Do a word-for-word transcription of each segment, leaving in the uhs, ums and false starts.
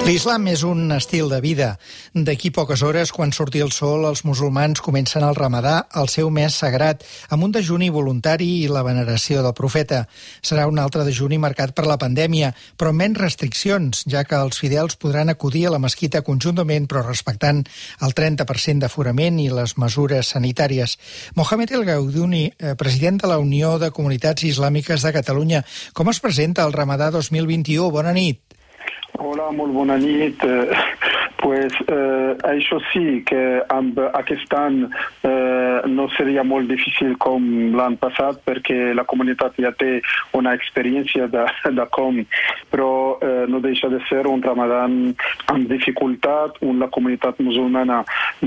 L'islam és un estil de vida. D'aquí poques hores, quan surti el sol, els musulmans comencen el ramadà, el seu mes sagrat, amb un dejuni voluntari i la veneració del profeta. Serà un altre dejuni marcat per la pandèmia, però amb menys restriccions, ja que els fidels podran acudir a la mesquita conjuntament, però respectant el trenta per cent d'aforament i les mesures sanitàries. Mohamed El Gaidouni, president de la Unió de Comunitats Islàmiques de Catalunya. Com es presenta el ramadà dos mil vint-i-u? Bona nit. Hola, molt bona nit. Eh, pues, eh, això sí, que amb aquest any eh, no seria molt difícil com l'any passat, perquè la comunitat ja té una experiència de, de com, però eh, no deixa de ser un ramadan amb dificultat, on la comunitat musulmana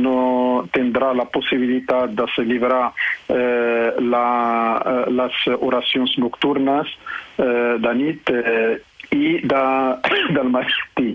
no tindrà la possibilitat de celebrar eh, la, eh, les oracions nocturnes eh, de nit eh, i de, del matí.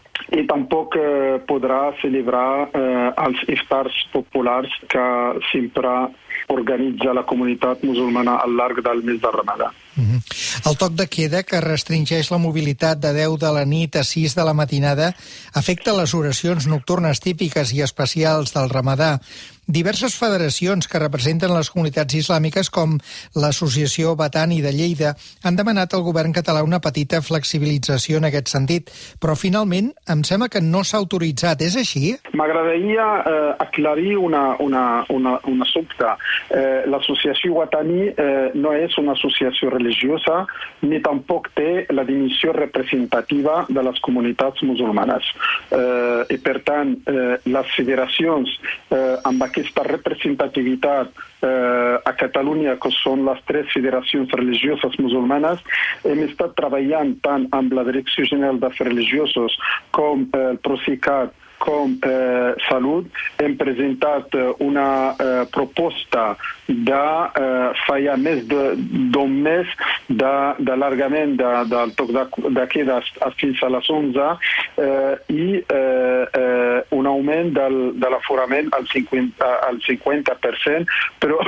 I tampoc eh, podrà celebrar eh, els iftars populars que sempre organitza la comunitat musulmana al llarg del mes de Ramadà. Mm-hmm. El toc de queda, que restringeix la mobilitat de deu de la nit a sis de la matinada, afecta les oracions nocturnes típiques i especials del Ramadà. Diverses federacions que representen les comunitats islàmiques, com l'Associació Batani de Lleida, han demanat al govern català una petita flexibilització en aquest sentit, però finalment em sembla que no s'ha autoritzat. És així? M'agradaria eh, aclarir una, una, una, un assumpte. Eh, L'Associació Batani eh, no és una associació religiosa ni tampoc té la dimensió representativa de les comunitats musulmanes. Eh, I per tant, eh, les federacions eh, amb aquesta representativitat eh, a Catalunya, que són les tres federacions religioses musulmanes, hem estat treballant tant amb la Direcció General d'Afers Religiosos com eh, el Procicat, com eh, Salut. Hem presentat eh, una eh, proposta de eh, fa ja més d'un mes d'alargament de, de, del toc de, de queda fins a les onze eh, i eh, eh, un augment del, de l'aforament al cinquanta, al cinquanta per cent, però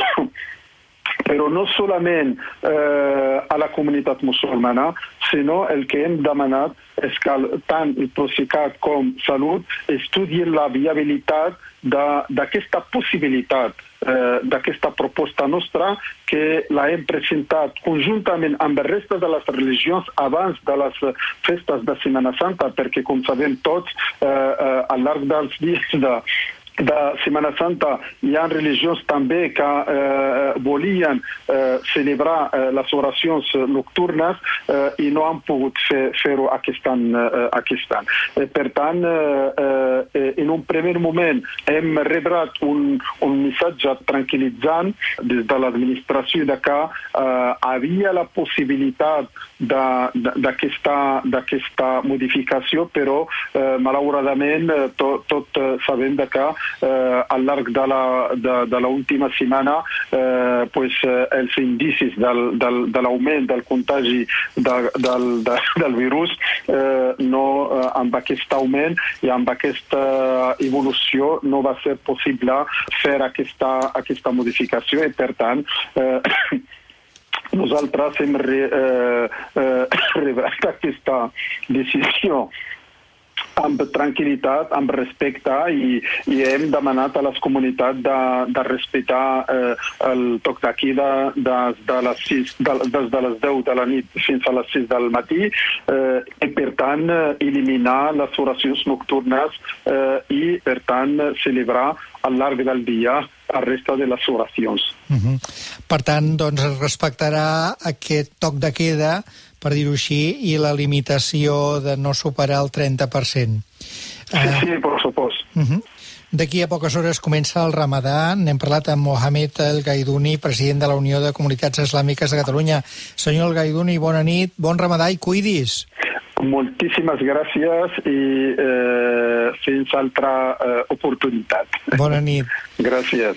però no solament eh, a la comunitat musulmana, sinó el que hem demanat és que tant el Procicat com Salut estudien la viabilitat d'aquesta possibilitat, eh, d'aquesta proposta nostra, que la hem presentat conjuntament amb el resta de les religions abans de les festes de Setmana Santa, perquè, com sabem tots, eh, eh, al llarg dels dies de de Setmana Santa hi ha religions també que eh, volien eh, celebrar eh, les oracions nocturnes eh, i no han pogut fer, fer-ho aquest any. Eh, aquest any. Eh, per tant, eh, eh, en un primer moment hem rebrat un, un missatge tranquil·litzant des de l'administració de que eh, havia la possibilitat d'aquesta modificació, però eh, malauradament tot, tot sabem de que Eh, al llarg de l'última setmana eh, pues, eh, els indicis del, del, de l'augment del contagi de, del, de, del virus eh, no, eh, amb aquest augment i amb aquesta evolució no va ser possible fer aquesta, aquesta modificació i per tant eh, nosaltres hem re, eh, eh, rebrat aquesta decisió amb tranquil·litat, amb respecte i, i hem demanat a les comunitats de, de respectar eh, el toc de queda des de, les sis, de, des de les deu de la nit fins a les sis del matí eh, i per tant eliminar les oracions nocturnes eh, i per tant celebrar al llarg del dia la resta de les oracions. Uh-huh. Per tant, doncs es respectarà aquest toc de queda, per dir-ho així, i la limitació de no superar el trenta per cent. Sí, uh, sí, per supost. Uh-huh. D'aquí a poques hores comença el Ramadà. N'hem parlat amb Mohamed El Gaidouni, president de la Unió de Comunitats Islàmiques de Catalunya. Senyor El Gaidouni, bona nit, bon Ramadà i cuidis. Moltíssimes gràcies i eh, fins altra eh, oportunitat. Bona nit. Gràcies.